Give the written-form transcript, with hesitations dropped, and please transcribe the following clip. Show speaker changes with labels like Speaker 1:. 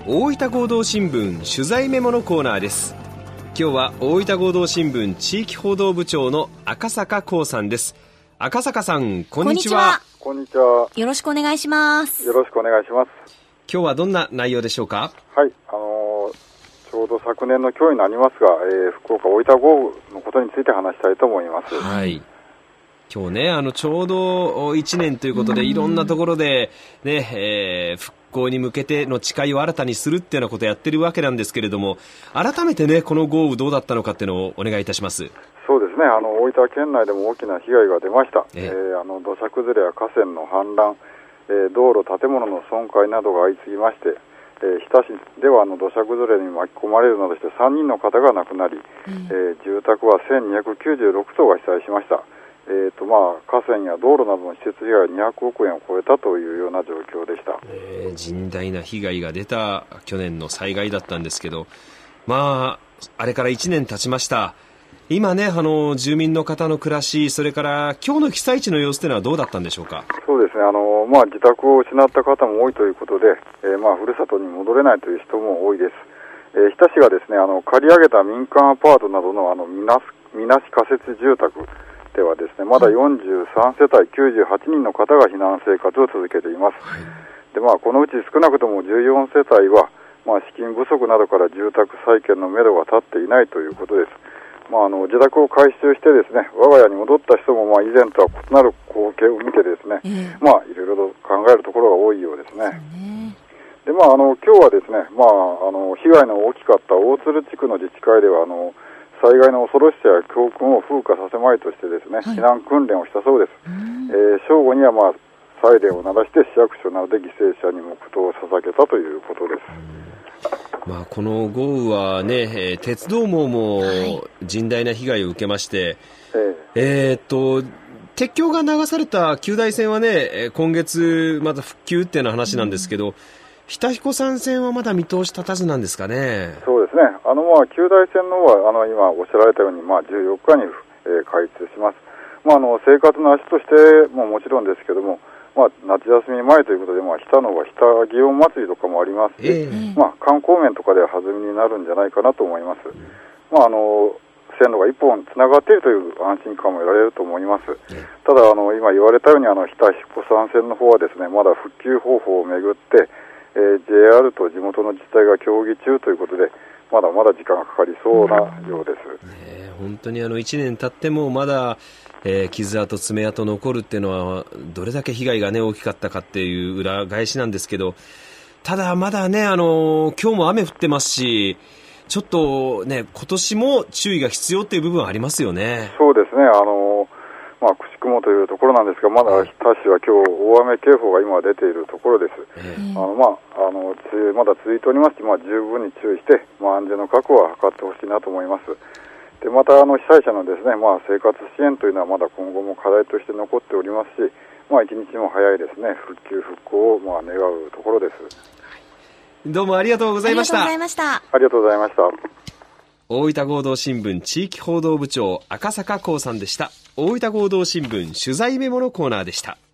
Speaker 1: 大分合同新聞取材メモのコーナーです。今日は大分合同新聞地域報道部長の赤坂光さんです。赤坂さん、こんにちは。
Speaker 2: こんにちは。
Speaker 3: よろしくお願いします。
Speaker 2: よろしくお願いします。
Speaker 1: 今日はどんな内容でしょうか？
Speaker 2: はい、ちょうど昨年の今日になりますが、福岡大分豪雨のことについて話したいと思います。
Speaker 1: はい。今日ね、ちょうど1年ということで、いろんなところで、ね、復興に向けての誓いを新たにするっていうようなことをやってるわけなんですけれども、改めてね、この豪雨どうだったのかっていうのをお願いいたします。
Speaker 2: そうですね、大分県内でも大きな被害が出ました。土砂崩れや河川の氾濫、道路、建物の損壊などが相次ぎまして、日田市では土砂崩れに巻き込まれるなどして3人の方が亡くなり、住宅は1296棟が被災しました。河川や道路などの施設被害が200億円を超えたというような状況でした。
Speaker 1: 甚大な被害が出た去年の災害だったんですけど、あれから1年経ちました。今ね、住民の方の暮らし、それから今日の被災地の様子というのはどうだったんでしょうか？
Speaker 2: そうですね、自宅を失った方も多いということで、ふるさとに戻れないという人も多いです。日田市がですね、借り上げた民間アパートなどのみなし仮設住宅ではですね、まだ43世帯98人の方が避難生活を続けています。で、このうち少なくとも14世帯は、資金不足などから住宅再建のめどが立っていないということです。自宅を改修してですね、我が家に戻った人も以前とは異なる光景を見てですね、いろいろと考えるところが多いようですね。で、今日はですね、被害の大きかった大鶴地区の自治会では、災害の恐ろしさや教訓を風化させまいとしてですね、避難訓練をしたそうです。正午にはサイレンを鳴らして市役所などで犠牲者に黙祷を捧げたということです。
Speaker 1: この豪雨はね、鉄道網も甚大な被害を受けまして、鉄橋が流された旧大線はね、今月また復旧っていうような話なんですけど、日田彦山線はまだ見通し立たずなんですかね。
Speaker 2: そうですね、旧大線の方は今おっしゃられたように、14日に、開通します。生活の足としてももちろんですけども、夏休み前ということで、日田のは日田祇園祭りとかもありますし、観光面とかでは弾みになるんじゃないかなと思います。線路が一本つながっているという安心感も得られると思います。ただ今言われたように日田彦山線の方はですね、まだ復旧方法をめぐって、JR と地元の自治体が協議中ということで、まだまだ時間がかかりそうなようです。
Speaker 1: 本当に1年経ってもまだ、傷跡爪痕残るっていうのはどれだけ被害がね大きかったかっていう裏返しなんですけど、ただまだね今日も雨降ってますし、ちょっとね今年も注意が必要っていう部分はありますよね。
Speaker 2: そうですね、くしくもというところなんですが、まだ日田市は今日大雨警報が今出ているところです。まだ続いておりますし、十分に注意して、安全の確保は図ってほしいなと思います。で、また被災者のですね、生活支援というのはまだ今後も課題として残っておりますし、一日も早いですね復旧復興を願うところです。
Speaker 1: どうもありがとうございました。
Speaker 3: ありがとうございました。
Speaker 2: ありがとうございました。
Speaker 1: 大分合同新聞地域報道部長赤坂光さんでした。大分合同新聞取材メモのコーナーでした。